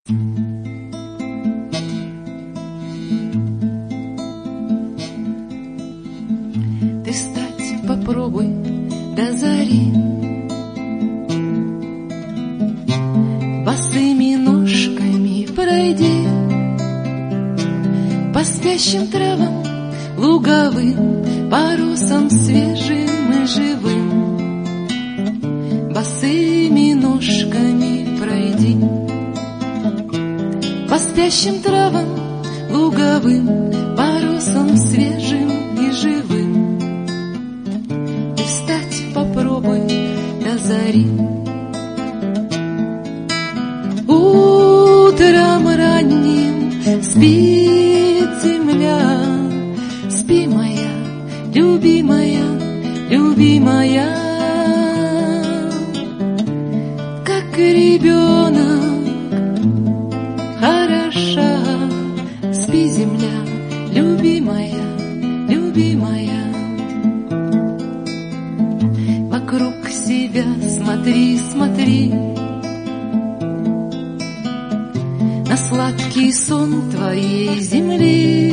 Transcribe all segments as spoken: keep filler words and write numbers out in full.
Ты встать попробуй до зари, босыми ножками пройди по спящим травам луговым, по росам свежим и живым. Босыми ножками пройди по спящим травам луговым, по росам свежим и живым. И встать попробуй до зари. Утром ранним спит земля, спи, моя любимая, любимая, как ребенок хороша. Спи, земля, любимая, любимая. Вокруг себя смотри, смотри, на сладкий сон твоей земли.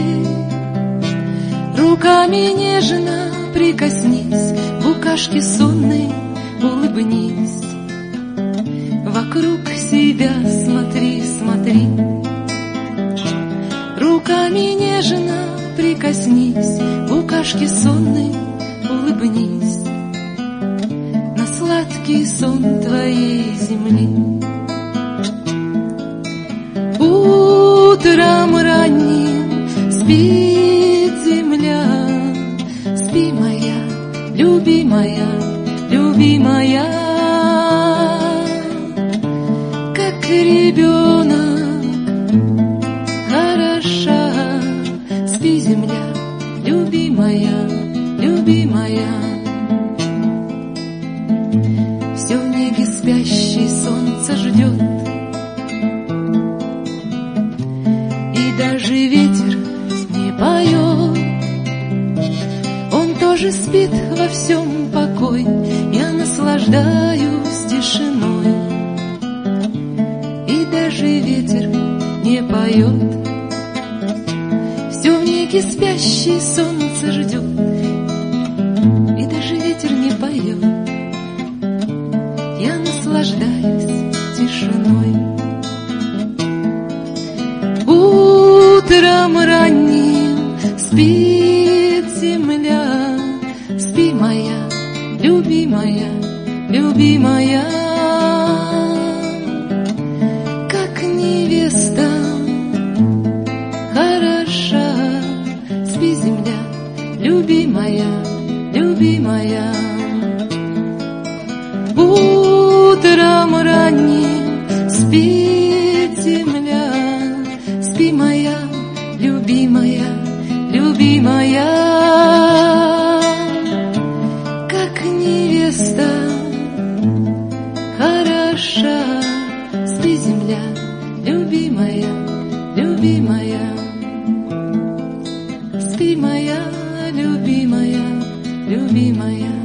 Руками нежно прикоснись, букашки сонной улыбнись. Вокруг себя смотри, смотри, руками нежно прикоснись, букашки сонной улыбнись. На сладкий сон твоей земли. Утром ранним спит земля, спи, моя любимая, любимая, как ребенок хороша. Спи, земля, любимая, любимая. Все в неге спящий солнце ждет, и даже ветер не поет. Он тоже спит во всем покой, я наслаждаюсь тишиной. И даже ветер не поет, все в неге спящий солнце ждет. И даже ветер не поет, я наслаждаюсь тишиной. Утром ранним спит земля, спи, моя любимая, любимая, как невеста хороша. Спи, земля, любимая, любимая. Утром ранним спит земля, спи, моя любимая, любимая, как невеста хороша. Спи, земля, любимая, любимая, спи, моя любимая, любимая.